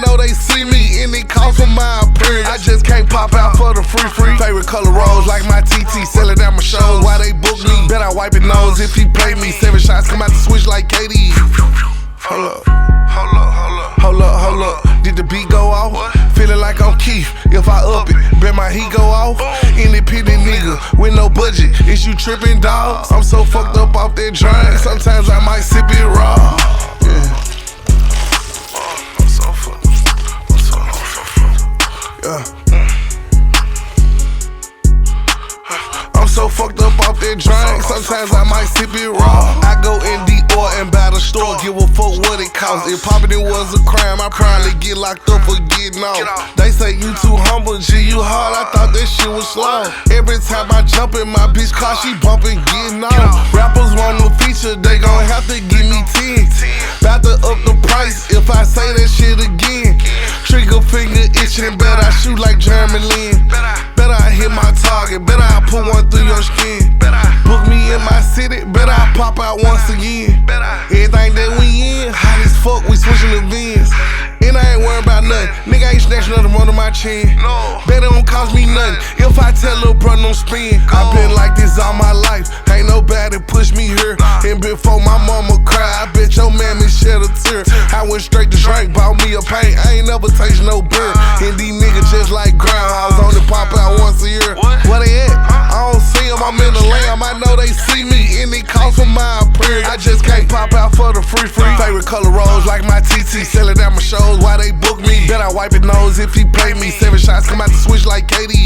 know they see me and it calls for my appearance. I just can't pop out for the free. Favorite color rose like my TT, selling down my shows. Why they book me? Bet I wipe his nose if he play me. 7 shots come out the switch like KD. Hold up. Did the beat go off? Feeling like I'm Keith. If I up it, bet my heat go off. Independent nigga with no budget. Is you tripping, dog? I'm so fucked up off that drink. Sometimes I might sip it raw. Yeah. I'm so fucked. Yeah. I'm so fucked up off that drink. Sometimes I might sip it raw. I go in Dior and buy the store. Give a fuck what it costs. If popping it was a crime, I probably get locked up for getting off. They say you too humble, G, you hard. I thought that shit was slow. Every time I jump in my bitch car, she bumping, getting off. Rappers want no feature, they gon' have to give me 10. Bout to up the price if I say that shit again. Trigger finger itching, bet I shoot like Jeremy Lin. Bet I hit my target, bet I put one through your skin. Book me in my city, bet I pop out once again. Everything that we in, hot as fuck, we switching the Vans. And I ain't worried about nothing, nigga ain't snatching nothing under my chin. Bet it don't cost me nothing, if I tell lil' bro don't spin. I been like this all my life, ain't nobody push me here. And before my mama cry, I bet your mammy shed a tear. I went straight to drink, bought me a paint, I ain't never taste no beer. And these niggas just like groundhogs, only pop out once a year. Where they at? I don't see them, I'm in the lamb, I know they see me and it calls for my appearance. I just can't pop out for the free. Favorite color rose like my TT, selling down my shows. Why they book me? Bet I wipe his nose if he play me. 7 shots come out the switch like KD.